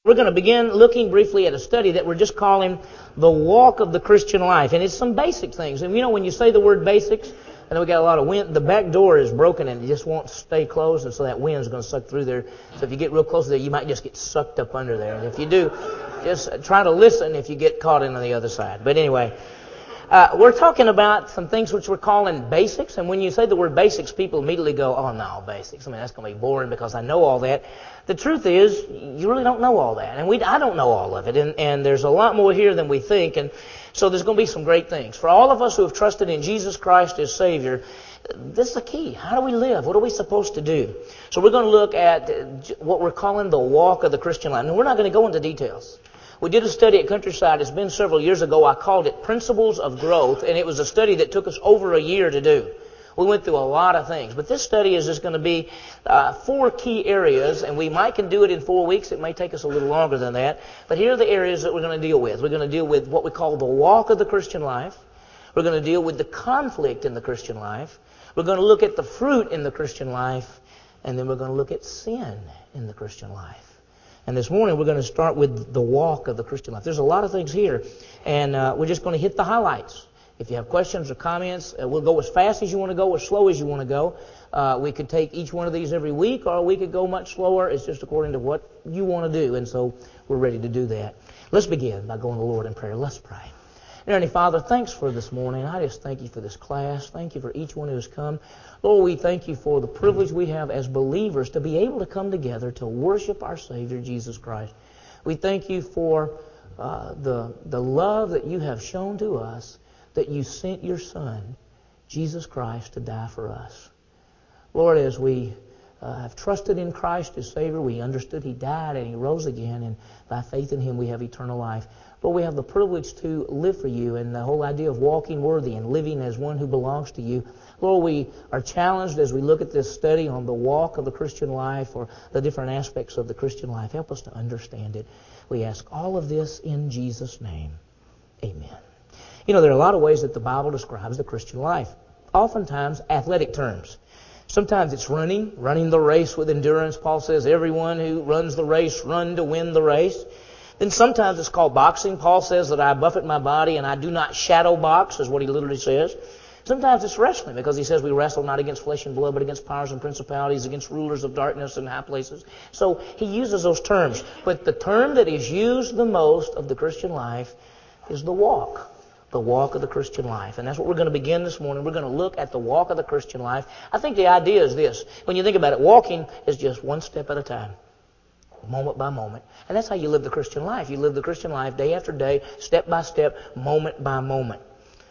We're going to begin looking briefly at a study that we're just calling the walk of the Christian life. And it's some basic things. And you know, when you say the word basics, I know we got a lot of wind. The back door is broken and it just won't stay closed, and so that wind's going to suck through there. So if you get real close to there, you might just get sucked up under there. And if you do, just try to listen if you get caught in on the other side. But anyway, we're talking about some things which we're calling basics. And when you say the word basics, people immediately go, oh no, basics. I mean, that's going to be boring because I know all that. The truth is, you really don't know all that. And I don't know all of it. And there's a lot more here than we think. And so there's going to be some great things. For all of us who have trusted in Jesus Christ as Savior, this is the key. How do we live? What are we supposed to do? So we're going to look at what we're calling the walk of the Christian life. And we're not going to go into details. We did a study at Countryside. It's been several years ago. I called it Principles of Growth, and it was a study that took us over a year to do. We went through a lot of things. But this study is just going to be 4 key areas, and we can do it in 4 weeks. It may take us a little longer than that. But here are the areas that we're going to deal with. We're going to deal with what we call the walk of the Christian life. We're going to deal with the conflict in the Christian life. We're going to look at the fruit in the Christian life. And then we're going to look at sin in the Christian life. And this morning we're going to start with the walk of the Christian life. There's a lot of things here, and we're just going to hit the highlights. If you have questions or comments, we'll go as fast as you want to go, as slow as you want to go. We could take each one of these every week, or we could go much slower. It's just according to what you want to do, and so we're ready to do that. Let's begin by going to the Lord in prayer. Let's pray. Heavenly Father, thanks for this morning. I just thank you for this class. Thank you for each one who has come. Lord, we thank you for the privilege we have as believers to be able to come together to worship our Savior, Jesus Christ. We thank you for the love that you have shown to us, that you sent your Son, Jesus Christ, to die for us. Lord, as we have trusted in Christ as Savior, we understood He died and He rose again, and by faith in Him we have eternal life. But we have the privilege to live for you, and the whole idea of walking worthy and living as one who belongs to you. Lord, we are challenged as we look at this study on the walk of the Christian life, or the different aspects of the Christian life. Help us to understand it. We ask all of this in Jesus' name. Amen. You know, there are a lot of ways that the Bible describes the Christian life. Oftentimes, athletic terms. Sometimes it's running the race with endurance. Paul says, everyone who runs the race, run to win the race. Then sometimes it's called boxing. Paul says that I buffet my body and I do not shadow box, is what he literally says. Sometimes it's wrestling, because he says we wrestle not against flesh and blood, but against powers and principalities, against rulers of darkness and high places. So he uses those terms. But the term that is used the most of the Christian life is the walk of the Christian life. And that's what we're going to begin this morning. We're going to look at the walk of the Christian life. I think the idea is this. When you think about it, walking is just one step at a time, moment by moment. And that's how you live the Christian life. You live the Christian life day after day, step by step, moment by moment.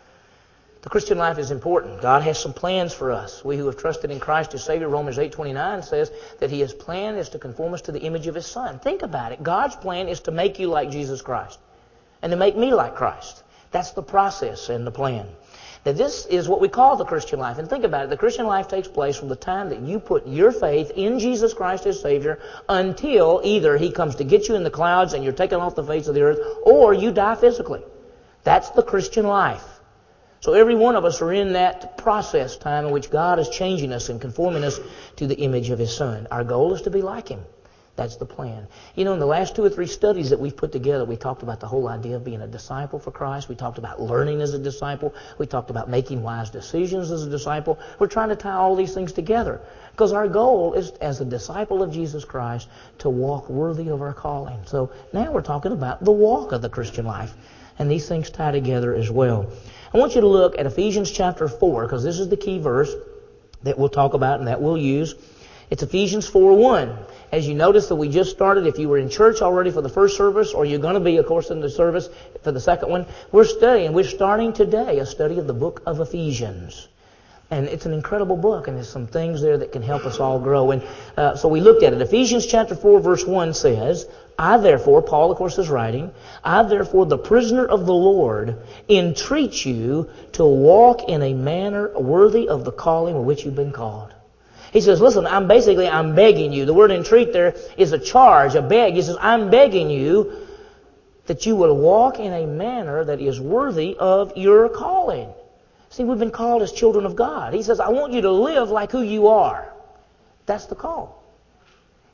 The Christian life is important. God has some plans for us. We who have trusted in Christ as Savior, Romans 8:29 says that His plan is to conform us to the image of His Son. Think about it. God's plan is to make you like Jesus Christ and to make me like Christ. That's the process and the plan. Now, this is what we call the Christian life. And think about it. The Christian life takes place from the time that you put your faith in Jesus Christ as Savior until either He comes to get you in the clouds and you're taken off the face of the earth, or you die physically. That's the Christian life. So every one of us are in that process time in which God is changing us and conforming us to the image of His Son. Our goal is to be like Him. That's the plan. You know, in the last 2 or 3 studies that we've put together, we talked about the whole idea of being a disciple for Christ. We talked about learning as a disciple. We talked about making wise decisions as a disciple. We're trying to tie all these things together, because our goal is, as a disciple of Jesus Christ, to walk worthy of our calling. So now we're talking about the walk of the Christian life. And these things tie together as well. I want you to look at Ephesians chapter 4, because this is the key verse that we'll talk about and that we'll use. It's Ephesians 4:1. As you notice that we just started, if you were in church already for the first service, or you're going to be, of course, in the service for the second one, we're starting today a study of the book of Ephesians. And it's an incredible book, and there's some things there that can help us all grow. And so we looked at it. Ephesians chapter 4, verse 1 says, I therefore, Paul, of course, is writing, I therefore, the prisoner of the Lord, entreat you to walk in a manner worthy of the calling with which you've been called. He says, listen, I'm begging you. The word entreat there is a charge, a beg. He says, I'm begging you that you will walk in a manner that is worthy of your calling. See, we've been called as children of God. He says, I want you to live like who you are. That's the call.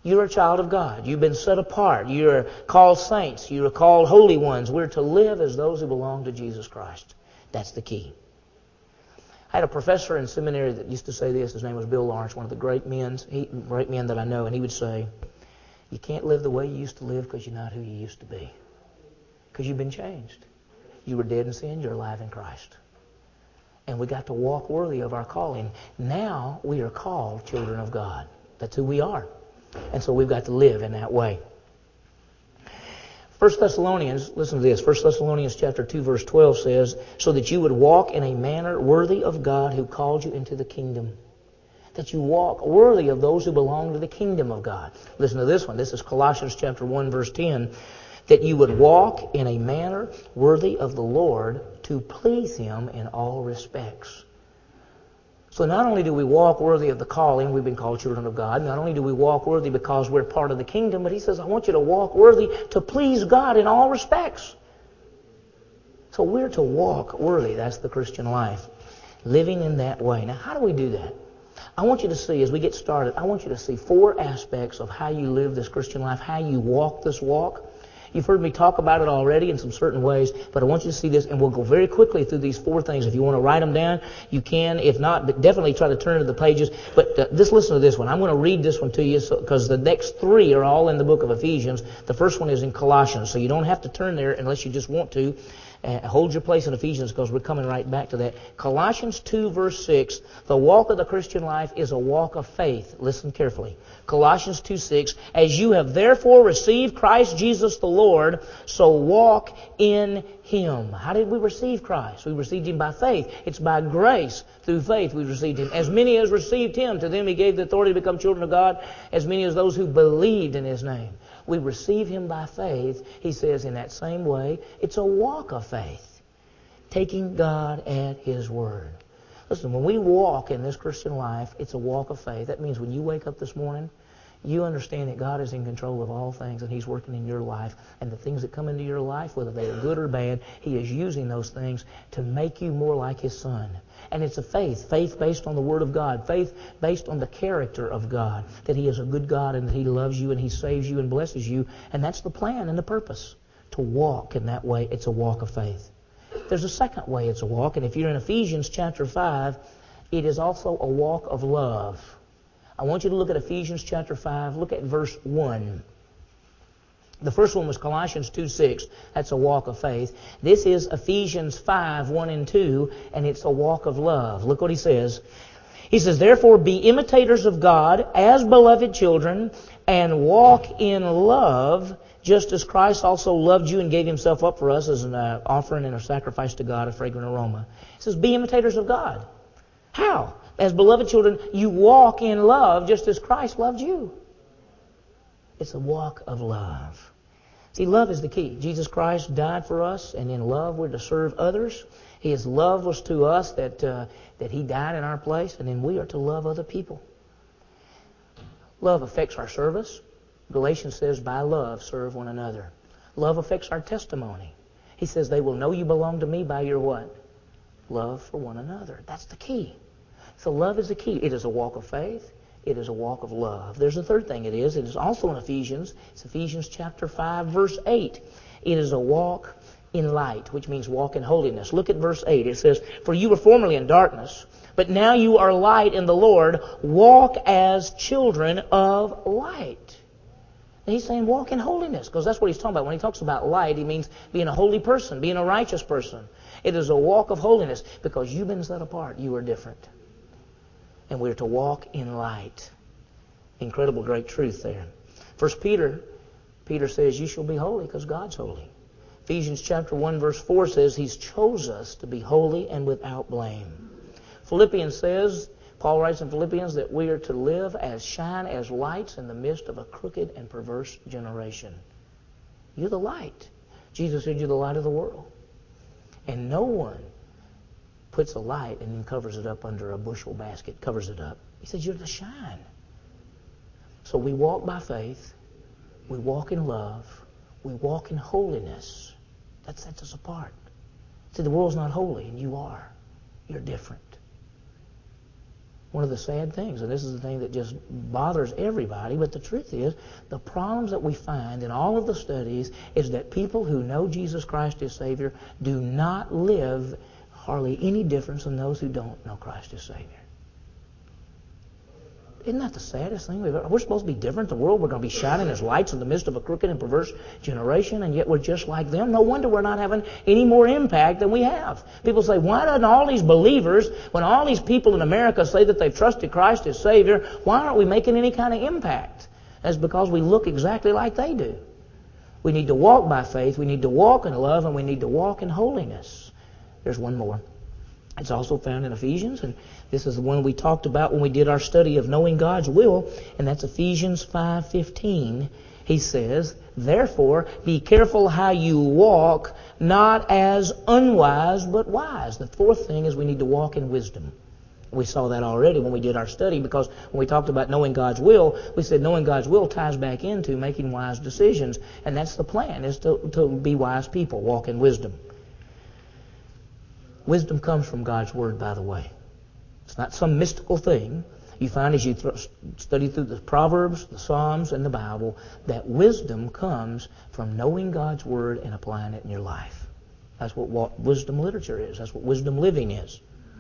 You're a child of God. You've been set apart. You're called saints. You're called holy ones. We're to live as those who belong to Jesus Christ. That's the key. I had a professor in seminary that used to say this. His name was Bill Lawrence, one of the great men that I know. And he would say, you can't live the way you used to live because you're not who you used to be. Because you've been changed. You were dead in sin. You're alive in Christ. And we got to walk worthy of our calling. Now we are called children of God. That's who we are. And so we've got to live in that way. 1 Thessalonians, listen to this. 1 Thessalonians chapter 2 verse 12 says, so that you would walk in a manner worthy of God who called you into the kingdom. That you walk worthy of those who belong to the kingdom of God. Listen to this one. This is Colossians chapter 1 verse 10. That you would walk in a manner worthy of the Lord to please Him in all respects. So not only do we walk worthy of the calling, we've been called children of God, not only do we walk worthy because we're part of the kingdom, but he says, I want you to walk worthy to please God in all respects. So we're to walk worthy. That's the Christian life. Living in that way. Now, how do we do that? I want you to see, as we get started, I want you to see 4 aspects of how you live this Christian life, how you walk this walk. You've heard me talk about it already in some certain ways, but I want you to see this, and we'll go very quickly through these 4 things. If you want to write them down, you can. If not, but definitely try to turn to the pages. But just listen to this one. I'm going to read this one to you because the next 3 are all in the book of Ephesians. The first one is in Colossians, so you don't have to turn there unless you just want to. Hold your place in Ephesians because we're coming right back to that. Colossians 2 verse 6, the walk of the Christian life is a walk of faith. Listen carefully. Colossians 2:6, as you have therefore received Christ Jesus the Lord, so walk in Him. How did we receive Christ? We received Him by faith. It's by grace through faith we received Him. As many as received Him, to them He gave the authority to become children of God, as many as those who believed in His name. We receive Him by faith. He says in that same way, it's a walk of faith. Taking God at His word. Listen, when we walk in this Christian life, it's a walk of faith. That means when you wake up this morning, you understand that God is in control of all things and He's working in your life. And the things that come into your life, whether they are good or bad, He is using those things to make you more like His Son. And it's a faith based on the Word of God, faith based on the character of God, that He is a good God and that He loves you and He saves you and blesses you. And that's the plan and the purpose, to walk in that way. It's a walk of faith. There's a second way it's a walk, and if you're in Ephesians chapter 5, it is also a walk of love. I want you to look at Ephesians chapter 5. Look at verse 1. The first one was Colossians 2:6. That's a walk of faith. This is Ephesians 5, 1 and 2, and it's a walk of love. Look what he says. He says, therefore be imitators of God as beloved children, and walk in love, just as Christ also loved you and gave Himself up for us as an offering and a sacrifice to God, a fragrant aroma. He says, be imitators of God. How? As beloved children, you walk in love just as Christ loved you. It's a walk of love. See, love is the key. Jesus Christ died for us, and in love we're to serve others. His love was to us that He died in our place, and then we are to love other people. Love affects our service. Galatians says, by love serve one another. Love affects our testimony. He says, they will know you belong to me by your what? Love for one another. That's the key. So love is the key. It is a walk of faith. It is a walk of love. There's a third thing it is. It is also in Ephesians. It's Ephesians chapter 5, verse 8. It is a walk in light, which means walk in holiness. Look at verse 8. It says, for you were formerly in darkness, but now you are light in the Lord. Walk as children of light. And he's saying walk in holiness, because that's what he's talking about. When he talks about light, he means being a holy person, being a righteous person. It is a walk of holiness, because you've been set apart. You are different. And we're to walk in light. Incredible great truth there. First Peter says, you shall be holy because God's holy. Ephesians chapter 1 verse 4 says, He's chose us to be holy and without blame. Philippians says, Paul writes in Philippians that we are to live shine as lights in the midst of a crooked and perverse generation. You're the light. Jesus said you're the light of the world. And no one puts a light and then covers it up under a bushel basket, covers it up. He says you're to shine. So we walk by faith. We walk in love. We walk in holiness. That sets us apart. See, the world's not holy, and you are. You're different. One of the sad things, and this is the thing that just bothers everybody, but the truth is, the problems that we find in all of the studies is that people who know Jesus Christ as Savior do not live hardly any difference than those who don't know Christ as Savior. Isn't that the saddest thing we've ever? We're supposed to be different. The world, we're going to be shining as lights in the midst of a crooked and perverse generation, and yet we're just like them. No wonder we're not having any more impact than we have. People say, why don't all these believers, when all these people in America say that they've trusted Christ as Savior, why aren't we making any kind of impact? That's because we look exactly like they do. We need to walk by faith, we need to walk in love, and we need to walk in holiness. There's one more. It's also found in Ephesians, and this is the one we talked about when we did our study of knowing God's will, and that's Ephesians 5:15. He says, therefore, be careful how you walk, not as unwise, but wise. The fourth thing is we need to walk in wisdom. We saw that already when we did our study, because when we talked about knowing God's will, we said knowing God's will ties back into making wise decisions, and that's the plan, is to be wise people, walk in wisdom. Wisdom comes from God's Word, by the way. It's not some mystical thing. You find as you study through the Proverbs, the Psalms, and the Bible, that wisdom comes from knowing God's Word and applying it in your life. That's what wisdom literature is. That's what wisdom living is.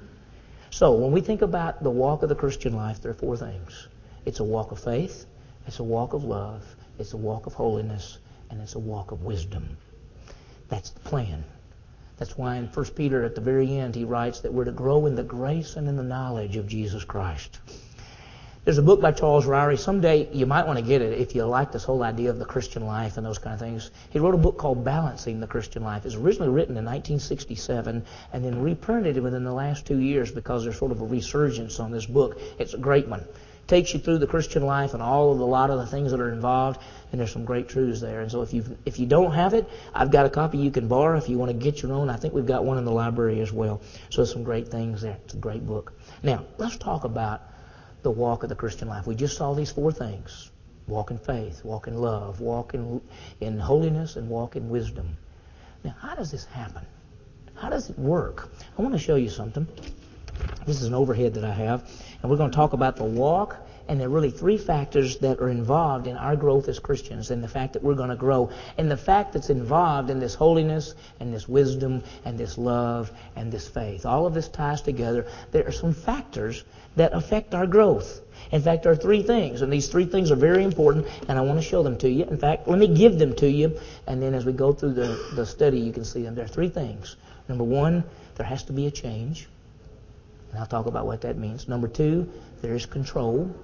So when we think about the walk of the Christian life, there are four things. It's a walk of faith, it's a walk of love, it's a walk of holiness, and it's a walk of wisdom. That's the plan. That's why in 1 Peter at the very end he writes that we're to grow in the grace and in the knowledge of Jesus Christ. There's a book by Charles Ryrie. Someday you might want to get it if you like this whole idea of the Christian life and those kind of things. He wrote a book called Balancing the Christian Life. It was originally written in 1967 and then reprinted within the last 2 years because there's sort of a resurgence on this book. It's a great one. It takes you through the Christian life and a lot of the things that are involved, and there's some great truths there. And so if you don't have it, I've got a copy you can borrow if you want to get your own. I think we've got one in the library as well. So there's some great things there. It's a great book. Now, let's talk about the walk of the Christian life. We just saw these four things. Walk in faith, walk in love, walk in holiness, and walk in wisdom. Now, how does this happen? How does it work? I want to show you something. This is an overhead that I have, and we're going to talk about the walk, and there are really three factors that are involved in our growth as Christians, and the fact that we're going to grow, and the fact that's involved in this holiness, and this wisdom, and this love, and this faith. All of this ties together. There are some factors that affect our growth. In fact, there are three things, and these three things are very important, and I want to show them to you. In fact, let me give them to you, and then as we go through the study, you can see them. There are three things. Number one, there has to be a change. And I'll talk about what that means. Number two, there is control.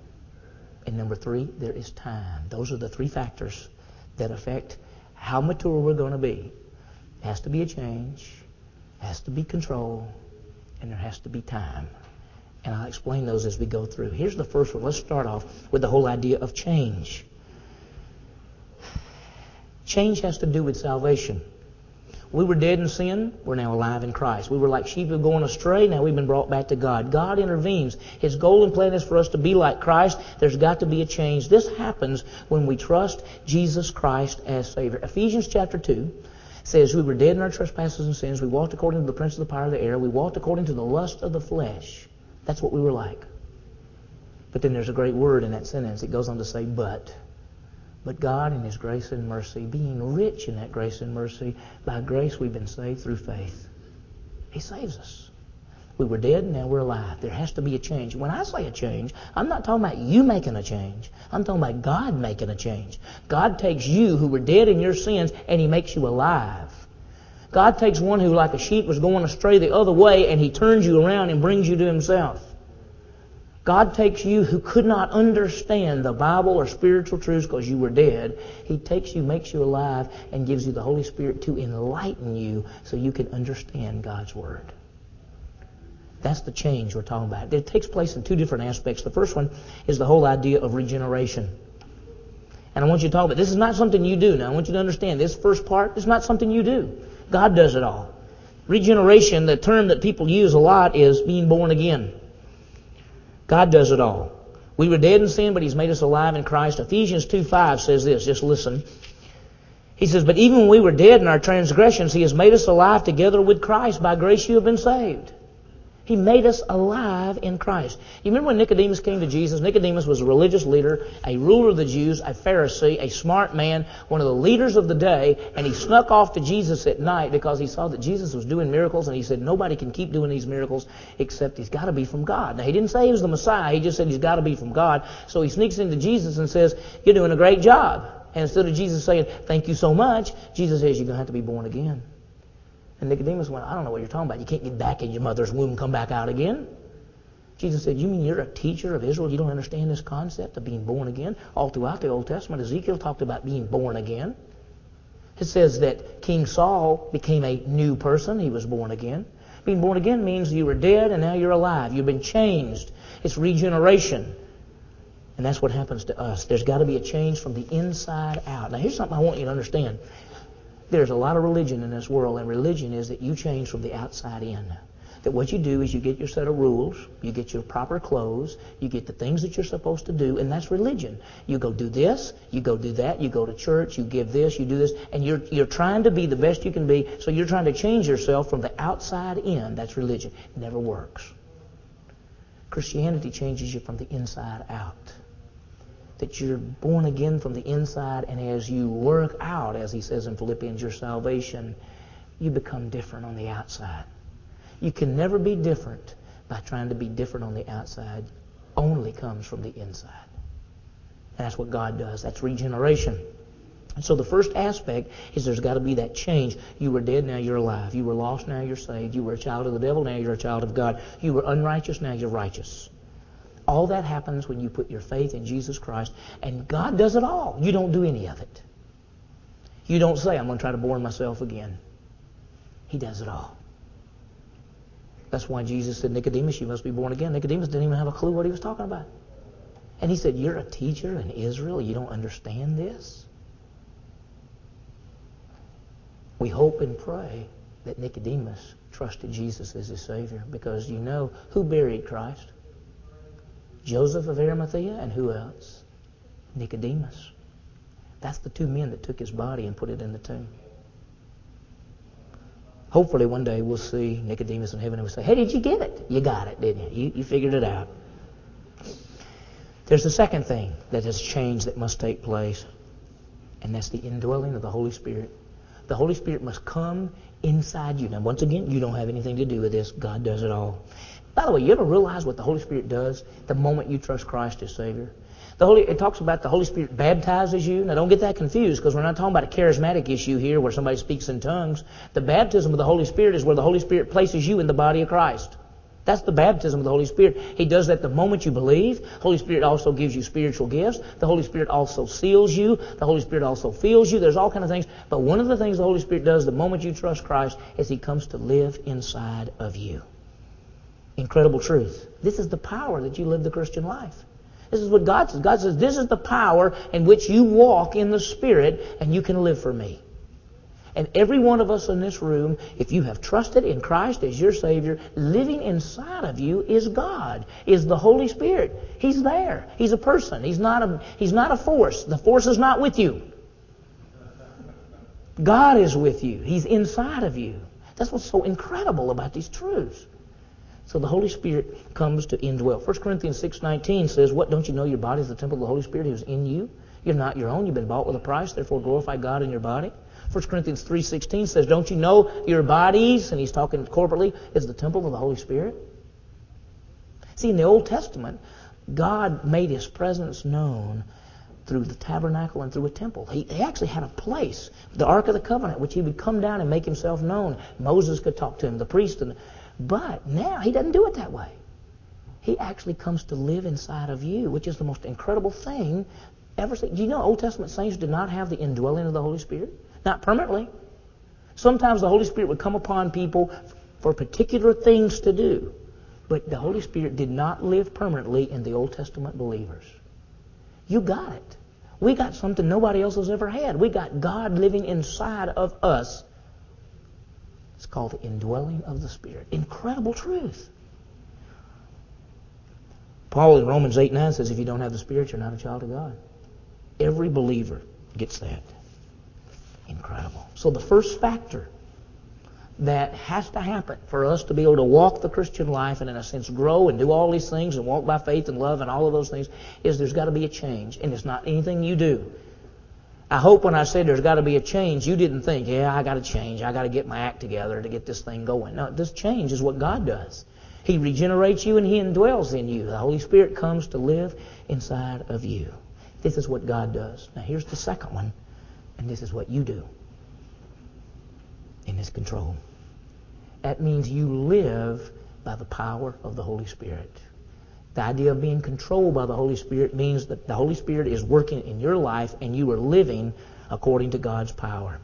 And number three, there is time. Those are the three factors that affect how mature we're going to be. There has to be a change, there has to be control, and there has to be time. And I'll explain those as we go through. Here's the first one. Let's start off with the whole idea of change. Change has to do with salvation. We were dead in sin. We're now alive in Christ. We were like sheep who were going astray. Now we've been brought back to God. God intervenes. His goal and plan is for us to be like Christ. There's got to be a change. This happens when we trust Jesus Christ as Savior. Ephesians chapter 2 says, we were dead in our trespasses and sins. We walked according to the prince of the power of the air. We walked according to the lust of the flesh. That's what we were like. But then there's a great word in that sentence. It goes on to say, but God in His grace and mercy, being rich in that grace and mercy, by grace we've been saved through faith. He saves us. We were dead, now we're alive. There has to be a change. When I say a change, I'm not talking about you making a change. I'm talking about God making a change. God takes you who were dead in your sins and He makes you alive. God takes one who like a sheep was going astray the other way and He turns you around and brings you to Himself. God takes you who could not understand the Bible or spiritual truths because you were dead. He takes you, makes you alive, and gives you the Holy Spirit to enlighten you so you can understand God's Word. That's the change we're talking about. It takes place in two different aspects. The first one is the whole idea of regeneration. And I want you to talk about this. Is not something you do. Now, I want you to understand this first part is not something you do. God does it all. Regeneration, the term that people use a lot, is being born again. God does it all. We were dead in sin, but He's made us alive in Christ. Ephesians 2:5 says this. Just listen. He says, but even when we were dead in our transgressions, He has made us alive together with Christ. By grace you have been saved. He made us alive in Christ. You remember when Nicodemus came to Jesus? Nicodemus was a religious leader, a ruler of the Jews, a Pharisee, a smart man, one of the leaders of the day, and he snuck off to Jesus at night because he saw that Jesus was doing miracles, and he said, nobody can keep doing these miracles except he's got to be from God. Now, he didn't say he was the Messiah. He just said he's got to be from God. So he sneaks into Jesus and says, you're doing a great job. And instead of Jesus saying, thank you so much, Jesus says, you're going to have to be born again. And Nicodemus went, I don't know what you're talking about. You can't get back in your mother's womb and come back out again. Jesus said, you mean you're a teacher of Israel? You don't understand this concept of being born again? All throughout the Old Testament, Ezekiel talked about being born again. It says that King Saul became a new person. He was born again. Being born again means you were dead and now you're alive. You've been changed. It's regeneration. And that's what happens to us. There's got to be a change from the inside out. Now, here's something I want you to understand. There's a lot of religion in this world, and religion is that you change from the outside in. That what you do is you get your set of rules, you get your proper clothes, you get the things that you're supposed to do, and that's religion. You go do this, you go do that, you go to church, you give this, you do this, and you're trying to be the best you can be, so you're trying to change yourself from the outside in. That's religion. It never works. Christianity changes you from the inside out. That you're born again from the inside, and as you work out, as he says in Philippians, your salvation, you become different on the outside. You can never be different by trying to be different on the outside. Only comes from the inside. And that's what God does. That's regeneration. And so the first aspect is there's got to be that change. You were dead, now you're alive. You were lost, now you're saved. You were a child of the devil, now you're a child of God. You were unrighteous, now you're righteous. All that happens when you put your faith in Jesus Christ, and God does it all. You don't do any of it. You don't say, I'm going to try to born myself again. He does it all. That's why Jesus said, Nicodemus, you must be born again. Nicodemus didn't even have a clue what he was talking about. And he said, you're a teacher in Israel. You don't understand this? We hope and pray that Nicodemus trusted Jesus as his Savior, because you know who buried Christ? Joseph of Arimathea, and who else? Nicodemus. That's the two men that took his body and put it in the tomb. Hopefully one day we'll see Nicodemus in heaven and we'll say, hey, did you get it? You got it, didn't you? You figured it out. There's the second thing that has changed that must take place, and that's the indwelling of the Holy Spirit. The Holy Spirit must come inside you. Now, once again, you don't have anything to do with this. God does it all. By the way, you ever realize what the Holy Spirit does the moment you trust Christ as Savior? It talks about the Holy Spirit baptizes you. Now, don't get that confused, because we're not talking about a charismatic issue here where somebody speaks in tongues. The baptism of the Holy Spirit is where the Holy Spirit places you in the body of Christ. That's the baptism of the Holy Spirit. He does that the moment you believe. The Holy Spirit also gives you spiritual gifts. The Holy Spirit also seals you. The Holy Spirit also fills you. There's all kinds of things. But one of the things the Holy Spirit does the moment you trust Christ is He comes to live inside of you. Incredible truth. This is the power that you live the Christian life. This is what God says. God says, this is the power in which you walk in the Spirit and you can live for me. And every one of us in this room, if you have trusted in Christ as your Savior, living inside of you is God, is the Holy Spirit. He's there. He's a person. He's not a force. The force is not with you. God is with you. He's inside of you. That's what's so incredible about these truths. So the Holy Spirit comes to indwell. 1 Corinthians 6:19 says, what, don't you know your body is the temple of the Holy Spirit who is in you? You're not your own. You've been bought with a price. Therefore glorify God in your body. 1 Corinthians 3:16 says, don't you know your bodies, and he's talking corporately, is the temple of the Holy Spirit? See, in the Old Testament, God made His presence known through the tabernacle and through a temple. He actually had a place, the Ark of the Covenant, which He would come down and make Himself known. Moses could talk to Him, the priest. But now He doesn't do it that way. He actually comes to live inside of you, which is the most incredible thing ever seen. Do you know Old Testament saints did not have the indwelling of the Holy Spirit? Not permanently. Sometimes the Holy Spirit would come upon people for particular things to do. But the Holy Spirit did not live permanently in the Old Testament believers. You got it. We got something nobody else has ever had. We got God living inside of us. It's called the indwelling of the Spirit. Incredible truth. Paul in Romans 8:9 says, if you don't have the Spirit, you're not a child of God. Every believer gets that. Incredible. So the first factor that has to happen for us to be able to walk the Christian life and in a sense grow and do all these things and walk by faith and love and all of those things is there's got to be a change. And it's not anything you do. I hope when I said there's got to be a change, you didn't think, yeah, I got to change. I got to get my act together to get this thing going. No, this change is what God does. He regenerates you and He indwells in you. The Holy Spirit comes to live inside of you. This is what God does. Now here's the second one, and this is what you do in His control. That means you live by the power of the Holy Spirit. The idea of being controlled by the Holy Spirit means that the Holy Spirit is working in your life and you are living according to God's power.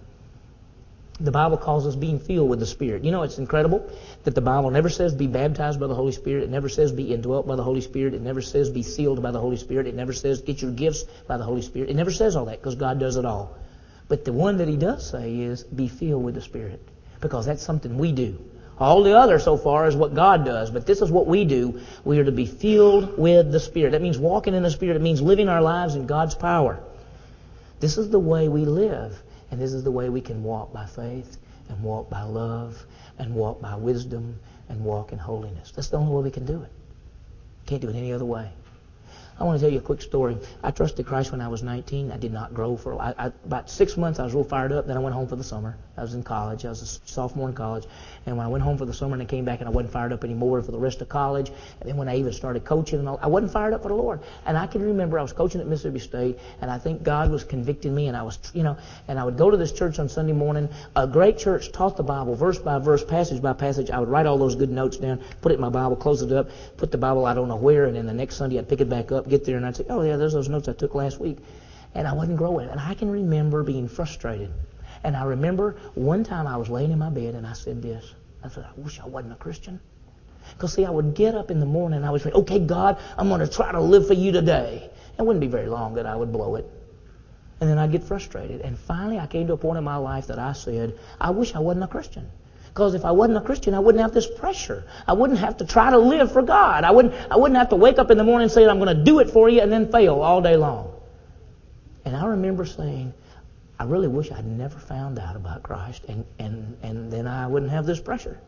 The Bible calls us being filled with the Spirit. You know, it's incredible that the Bible never says be baptized by the Holy Spirit. It never says be indwelt by the Holy Spirit. It never says be sealed by the Holy Spirit. It never says get your gifts by the Holy Spirit. It never says all that because God does it all. But the one that He does say is be filled with the Spirit, because that's something we do. All the other so far is what God does, but this is what we do. We are to be filled with the Spirit. That means walking in the Spirit. It means living our lives in God's power. This is the way we live, and this is the way we can walk by faith and walk by love and walk by wisdom and walk in holiness. That's the only way we can do it. Can't do it any other way. I want to tell you a quick story. I trusted Christ when I was 19. I did not grow for about 6 months. I was real fired up. Then I went home for the summer. I was in college. I was a sophomore in college. And when I went home for the summer and I came back and I wasn't fired up anymore for the rest of college. And then when I even started coaching, and all, I wasn't fired up for the Lord. And I can remember I was coaching at Mississippi State, and I think God was convicting me. And I was, and I would go to this church on Sunday morning. A great church taught the Bible verse by verse, passage by passage. I would write all those good notes down, put it in my Bible, close it up, put the Bible I don't know where, and then the next Sunday I'd pick it back up, get there, and I'd say, oh yeah, there's those notes I took last week. And I wasn't growing. And I can remember being frustrated. And I remember one time I was laying in my bed and I said this. I said, I wish I wasn't a Christian. Because see, I would get up in the morning and I would say, okay, God, I'm going to try to live for you today. It wouldn't be very long that I would blow it. And then I'd get frustrated. And finally I came to a point in my life that I said, I wish I wasn't a Christian. Because if I wasn't a Christian, I wouldn't have this pressure. I wouldn't have to try to live for God. I wouldn't have to wake up in the morning and say, I'm going to do it for you, and then fail all day long. And I remember saying, I really wish I'd never found out about Christ, and then I wouldn't have this pressure.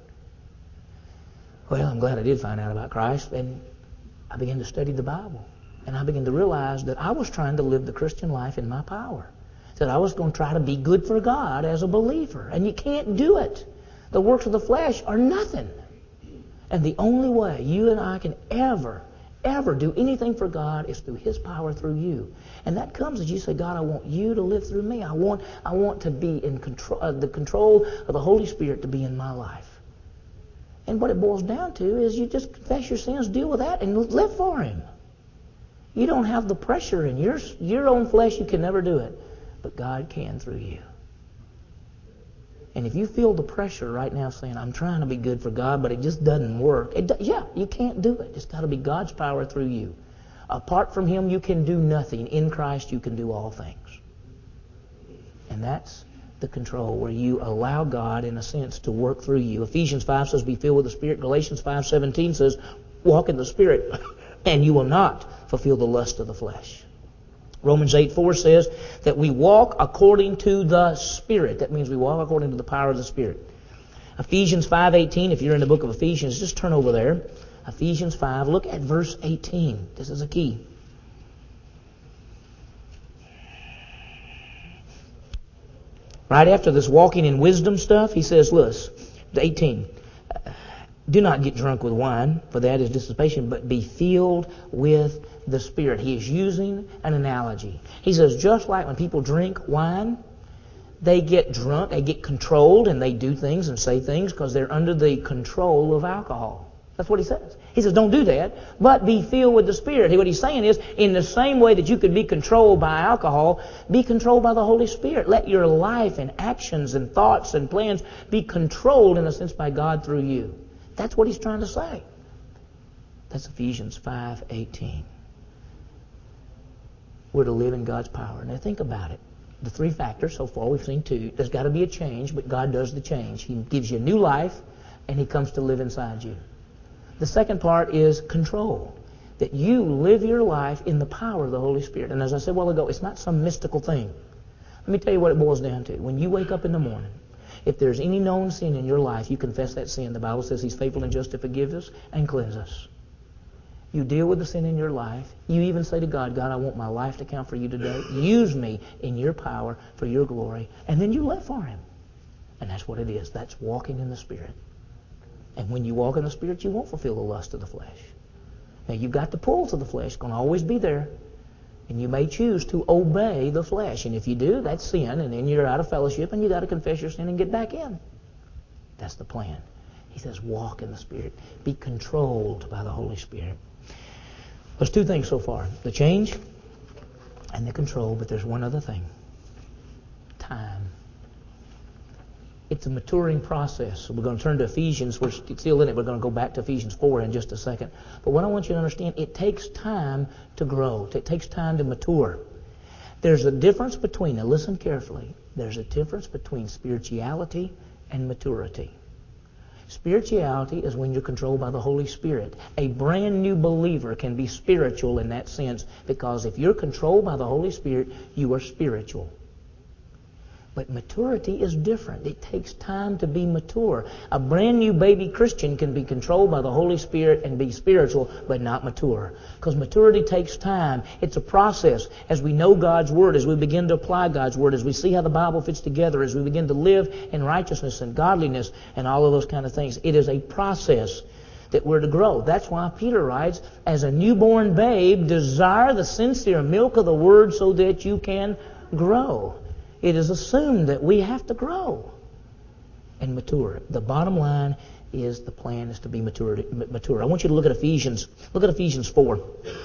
Well, I'm glad I did find out about Christ, and I began to study the Bible. And I began to realize that I was trying to live the Christian life in my power. That I was going to try to be good for God as a believer. And you can't do it. The works of the flesh are nothing. And the only way you and I can ever do anything for God is through His power through you. And that comes as you say, God, I want you to live through me. I want to be in control, the control of the Holy Spirit to be in my life. And what it boils down to is you just confess your sins, deal with that, and live for Him. You don't have the pressure in your own flesh. You can never do it. But God can through you. And if you feel the pressure right now saying, I'm trying to be good for God, but it just doesn't work. You can't do it. It's got to be God's power through you. Apart from Him, you can do nothing. In Christ, you can do all things. And that's the control where you allow God, in a sense, to work through you. Ephesians 5 says, be filled with the Spirit. Galatians 5:17 says, walk in the Spirit, and you will not fulfill the lust of the flesh. Romans 8:4 says that we walk according to the Spirit. That means we walk according to the power of the Spirit. Ephesians 5:18, if you're in the book of Ephesians, just turn over there. Ephesians 5, look at verse 18. This is a key. Right after this walking in wisdom stuff, he says, listen, 18. Do not get drunk with wine, for that is dissipation, but be filled with the Spirit. He is using an analogy. He says, just like when people drink wine, they get drunk, they get controlled, and they do things and say things because they're under the control of alcohol. That's what he says. He says, don't do that, but be filled with the Spirit. What he's saying is, in the same way that you could be controlled by alcohol, be controlled by the Holy Spirit. Let your life and actions and thoughts and plans be controlled, in a sense, by God through you. That's what he's trying to say. That's Ephesians 5:18. We're to live in God's power. Now think about it. The three factors, so far we've seen two. There's got to be a change, but God does the change. He gives you a new life, and He comes to live inside you. The second part is control. That you live your life in the power of the Holy Spirit. And as I said a while ago, it's not some mystical thing. Let me tell you what it boils down to. When you wake up in the morning, If there's any known sin in your life, you confess that sin. The Bible says He's faithful and just to forgive us and cleanse us. You deal with the sin in your life. You even say to God, God, I want my life to count for you today. Use me in your power for your glory. And then you live for Him. And that's what it is. That's walking in the Spirit. And when you walk in the Spirit, you won't fulfill the lust of the flesh. Now, you've got the pull to the flesh. It's going to always be there. And you may choose to obey the flesh. And if you do, that's sin. And then you're out of fellowship and you've got to confess your sin and get back in. That's the plan. He says, walk in the Spirit. Be controlled by the Holy Spirit. There's two things so far. The change and the control. But there's one other thing. Time. It's a maturing process. So we're going to turn to Ephesians. We're still in it. We're going to go back to Ephesians 4 in just a second. But what I want you to understand, it takes time to grow. It takes time to mature. There's a difference between, now listen carefully, there's a difference between spirituality and maturity. Spirituality is when you're controlled by the Holy Spirit. A brand new believer can be spiritual in that sense because if you're controlled by the Holy Spirit, you are spiritual. But maturity is different. It takes time to be mature. A brand new baby Christian can be controlled by the Holy Spirit and be spiritual, but not mature. Because maturity takes time. It's a process. As we know God's Word, as we begin to apply God's Word, as we see how the Bible fits together, as we begin to live in righteousness and godliness and all of those kind of things, it is a process that we're to grow. That's why Peter writes, as a newborn babe, desire the sincere milk of the Word so that you can grow. It is assumed that we have to grow and mature. The bottom line is the plan is to be mature. I want you to look at Ephesians. Look at Ephesians 4.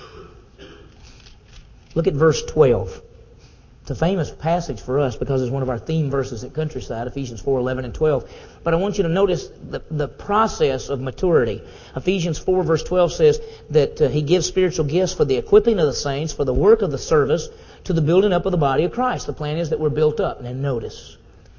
Look at verse 12. It's a famous passage for us because it's one of our theme verses at Countryside, Ephesians 4, 11 and 12. But I want you to notice the process of maturity. Ephesians 4 verse 12 says that He gives spiritual gifts for the equipping of the saints, for the work of the service, to the building up of the body of Christ. The plan is that we're built up. And then notice,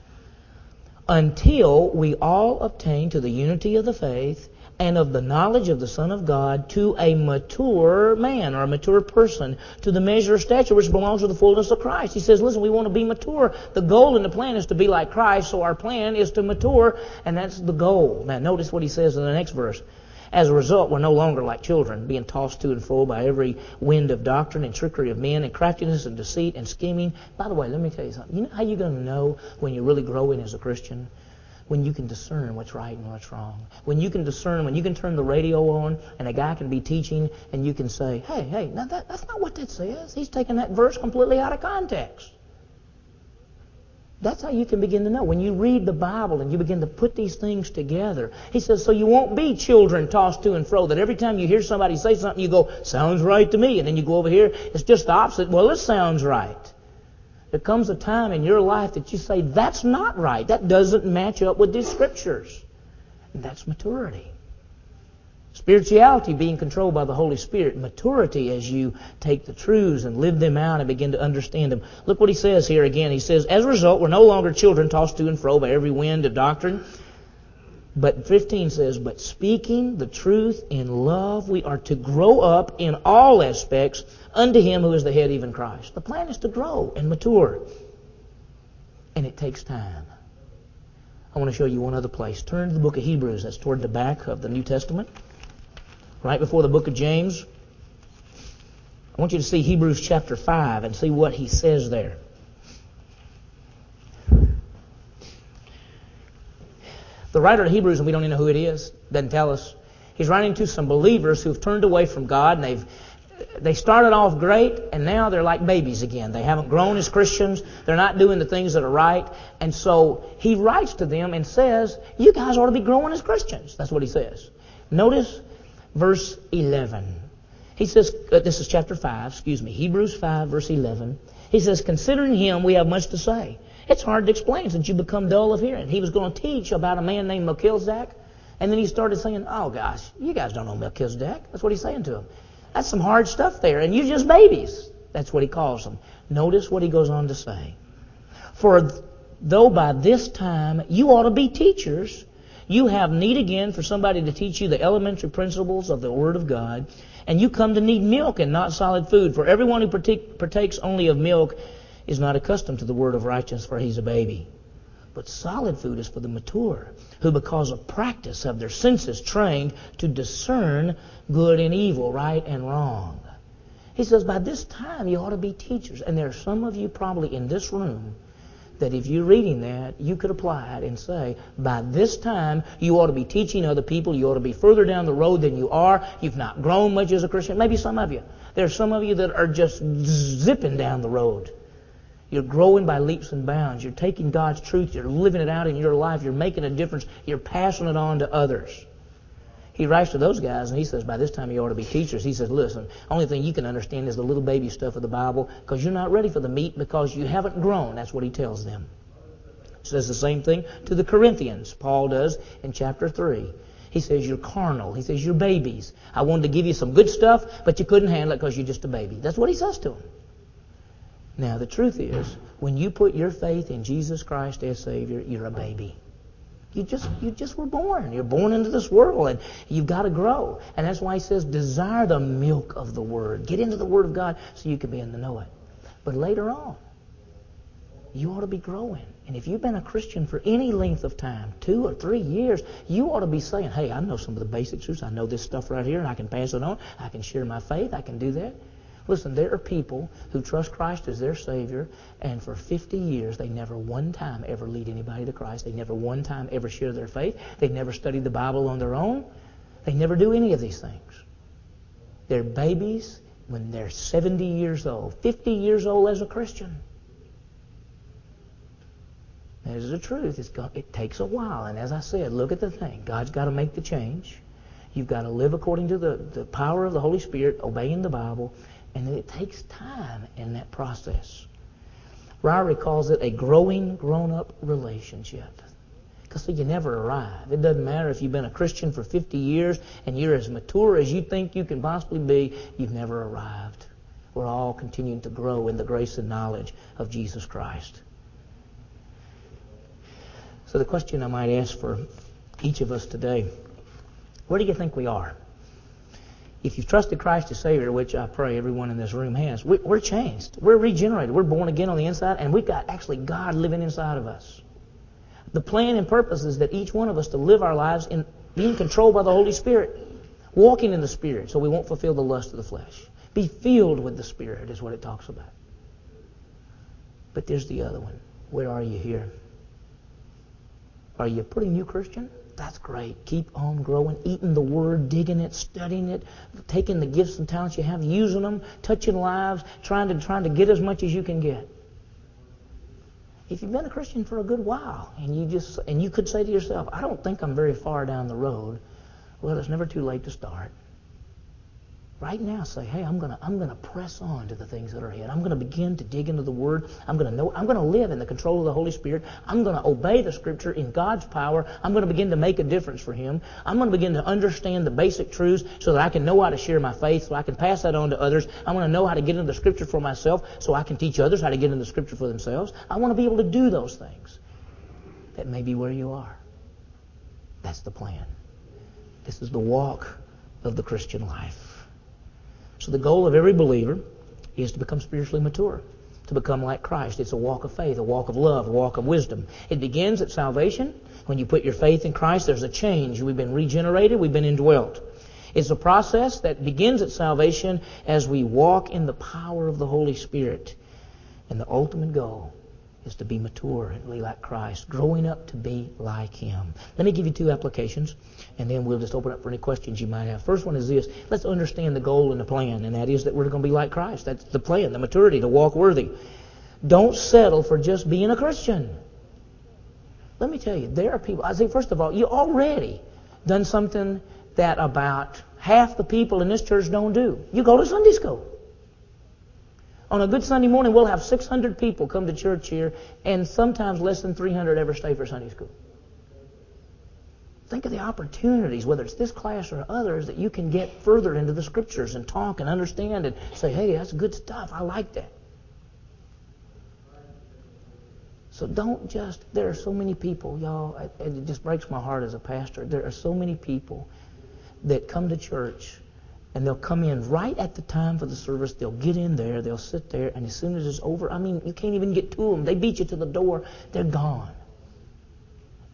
until we all obtain to the unity of the faith and of the knowledge of the Son of God, to a mature man or a mature person, to the measure of stature which belongs to the fullness of Christ. He says, listen, we want to be mature. The goal and the plan is to be like Christ, so our plan is to mature, and that's the goal. Now notice what he says in the next verse. As a result, we're no longer like children, being tossed to and fro by every wind of doctrine and trickery of men and craftiness and deceit and scheming. By the way, let me tell you something. You know how you're going to know when you're really growing as a Christian? When you can discern what's right and what's wrong. When you can discern, when you can turn the radio on and a guy can be teaching and you can say, hey, now that's not what that says. He's taking that verse completely out of context. That's how you can begin to know. When you read the Bible and you begin to put these things together, he says, so you won't be children tossed to and fro, that every time you hear somebody say something, you go, sounds right to me. And then you go over here, it's just the opposite. Well, it sounds right. There comes a time in your life that you say, that's not right. That doesn't match up with these Scriptures. And that's maturity. Spirituality being controlled by the Holy Spirit. Maturity as you take the truths and live them out and begin to understand them. Look what he says here again. He says, as a result, we're no longer children tossed to and fro by every wind of doctrine. But 15 says, but speaking the truth in love, we are to grow up in all aspects unto Him who is the head, even Christ. The plan is to grow and mature. And it takes time. I want to show you one other place. Turn to the book of Hebrews. That's toward the back of the New Testament. Right before the book of James. I want you to see Hebrews chapter 5 and see what he says there. The writer of Hebrews, and we don't even know who it is, doesn't tell us. He's writing to some believers who've turned away from God, and they started off great, and now they're like babies again. They haven't grown as Christians. They're not doing the things that are right. And so he writes to them and says, you guys ought to be growing as Christians. That's what he says. Notice verse 11. He says, this is chapter 5, Hebrews 5, verse 11. He says, considering Him, we have much to say. It's hard to explain since you become dull of hearing. He was going to teach about a man named Melchizedek, and then he started saying, oh gosh, you guys don't know Melchizedek. That's what he's saying to them. That's some hard stuff there, and you're just babies. That's what he calls them. Notice what he goes on to say. For though by this time you ought to be teachers, you have need again for somebody to teach you the elementary principles of the Word of God, and you come to need milk and not solid food. For everyone who partakes only of milk is not accustomed to the word of righteousness, for he's a baby. But solid food is for the mature, who because of practice have their senses trained to discern good and evil, right and wrong. He says, by this time you ought to be teachers. And there are some of you probably in this room that if you're reading that, you could apply it and say, by this time you ought to be teaching other people. You ought to be further down the road than you are. You've not grown much as a Christian. Maybe some of you. There are some of you that are just zipping down the road. You're growing by leaps and bounds. You're taking God's truth. You're living it out in your life. You're making a difference. You're passing it on to others. He writes to those guys and he says, by this time you ought to be teachers. He says, listen, only thing you can understand is the little baby stuff of the Bible because you're not ready for the meat because you haven't grown. That's what he tells them. He says the same thing to the Corinthians. Paul does in chapter 3. He says, you're carnal. He says, you're babies. I wanted to give you some good stuff, but you couldn't handle it because you're just a baby. That's what he says to them. Now, the truth is, when you put your faith in Jesus Christ as Savior, you're a baby. You just were born. You're born into this world, and you've got to grow. And that's why he says, desire the milk of the Word. Get into the Word of God so you can begin to know it. But later on, you ought to be growing. And if you've been a Christian for any length of time, 2 or 3 years, you ought to be saying, hey, I know some of the basic truths. I know this stuff right here, and I can pass it on. I can share my faith. I can do that. Listen, there are people who trust Christ as their Savior, and for 50 years they never one time ever lead anybody to Christ. They never one time ever share their faith. They never studied the Bible on their own. They never do any of these things. They're babies when they're 70 years old, 50 years old as a Christian. That is the truth. It takes a while. And as I said, look at the thing. God's got to make the change. You've got to live according to the power of the Holy Spirit, obeying the Bible. And it takes time in that process. Ryrie calls it a growing, grown-up relationship. Because, see, you never arrive. It doesn't matter if you've been a Christian for 50 years and you're as mature as you think you can possibly be, you've never arrived. We're all continuing to grow in the grace and knowledge of Jesus Christ. So the question I might ask for each of us today, where do you think we are? If you've trusted Christ as Savior, which I pray everyone in this room has, we're changed. We're regenerated. We're born again on the inside, and we've got actually God living inside of us. The plan and purpose is that each one of us to live our lives in being controlled by the Holy Spirit, walking in the Spirit so we won't fulfill the lust of the flesh. Be filled with the Spirit is what it talks about. But there's the other one. Where are you here? Are you a pretty new Christian? That's great. Keep on growing, eating the Word, digging it, studying it, taking the gifts and talents you have, using them, touching lives, trying to get as much as you can get. If you've been a Christian for a good while and you could say to yourself, I don't think I'm very far down the road, well, it's never too late to start. Right now, say, hey, I'm gonna press on to the things that are ahead. I'm gonna begin to dig into the Word. I'm gonna live in the control of the Holy Spirit. I'm gonna obey the Scripture in God's power. I'm gonna begin to make a difference for Him. I'm gonna begin to understand the basic truths so that I can know how to share my faith, so I can pass that on to others. I want to know how to get into the Scripture for myself, so I can teach others how to get into the Scripture for themselves. I want to be able to do those things. That may be where you are. That's the plan. This is the walk of the Christian life. So the goal of every believer is to become spiritually mature, to become like Christ. It's a walk of faith, a walk of love, a walk of wisdom. It begins at salvation. When you put your faith in Christ, there's a change. We've been regenerated. We've been indwelt. It's a process that begins at salvation as we walk in the power of the Holy Spirit. And the ultimate goal is to be mature and be like Christ, growing up to be like Him. Let me give you 2 applications, and then we'll just open up for any questions you might have. First one is this. Let's understand the goal and the plan, and that is that we're going to be like Christ. That's the plan, the maturity, to walk worthy. Don't settle for just being a Christian. Let me tell you, there are people, I say, first of all, you already done something that about half the people in this church don't do. You go to Sunday school. On a good Sunday morning, we'll have 600 people come to church here, and sometimes less than 300 ever stay for Sunday school. Think of the opportunities, whether it's this class or others, that you can get further into the Scriptures and talk and understand and say, hey, that's good stuff. I like that. So don't just, there are so many people, y'all, it just breaks my heart as a pastor. There are so many people that come to church and they'll come in right at the time for the service. They'll get in there. They'll sit there. And as soon as it's over, I mean, you can't even get to them. They beat you to the door. They're gone.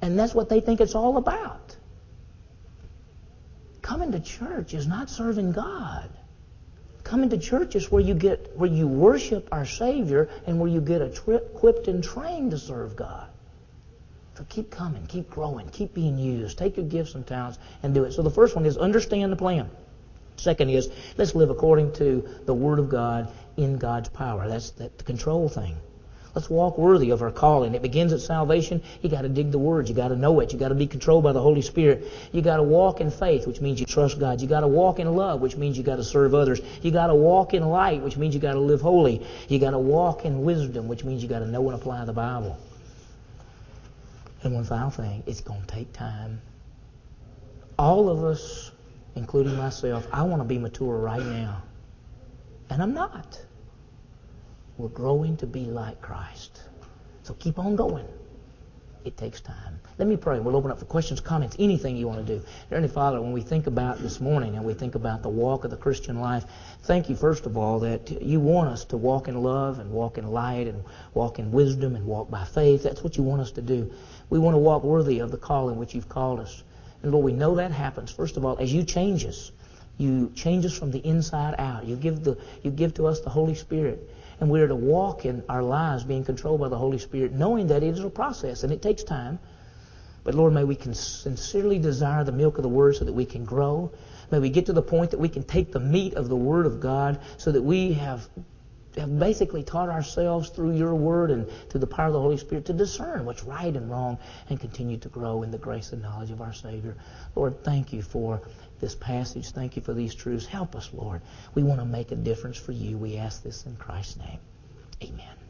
And that's what they think it's all about. Coming to church is not serving God. Coming to church is where you worship our Savior and where you get equipped and trained to serve God. So keep coming, keep growing, keep being used. Take your gifts and talents and do it. So the first one is understand the plan. Second is let's live according to the Word of God in God's power. That's the control thing. Let's walk worthy of our calling. It begins at salvation. You got to dig the Word. You got to know it. You got to be controlled by the Holy Spirit. You got to walk in faith, which means you trust God. You got to walk in love, which means you got to serve others. You got to walk in light, which means you got to live holy. You got to walk in wisdom, which means you got to know and apply the Bible. And one final thing, it's going to take time. All of us, including myself, I want to be mature right now. And I'm not. We're growing to be like Christ. So keep on going. It takes time. Let me pray. We'll open up for questions, comments, anything you want to do. Heavenly Father, when we think about this morning and we think about the walk of the Christian life, thank you, first of all, that you want us to walk in love and walk in light and walk in wisdom and walk by faith. That's what you want us to do. We want to walk worthy of the calling which you've called us. And Lord, we know that happens, first of all, as you change us. You change us from the inside out. You give to us the Holy Spirit. And we are to walk in our lives being controlled by the Holy Spirit, knowing that it is a process and it takes time. But Lord, may we sincerely desire the milk of the Word so that we can grow. May we get to the point that we can take the meat of the Word of God so that we have basically taught ourselves through your Word and through the power of the Holy Spirit to discern what's right and wrong and continue to grow in the grace and knowledge of our Savior. Lord, thank you for this passage. Thank you for these truths. Help us, Lord. We want to make a difference for you. We ask this in Christ's name. Amen.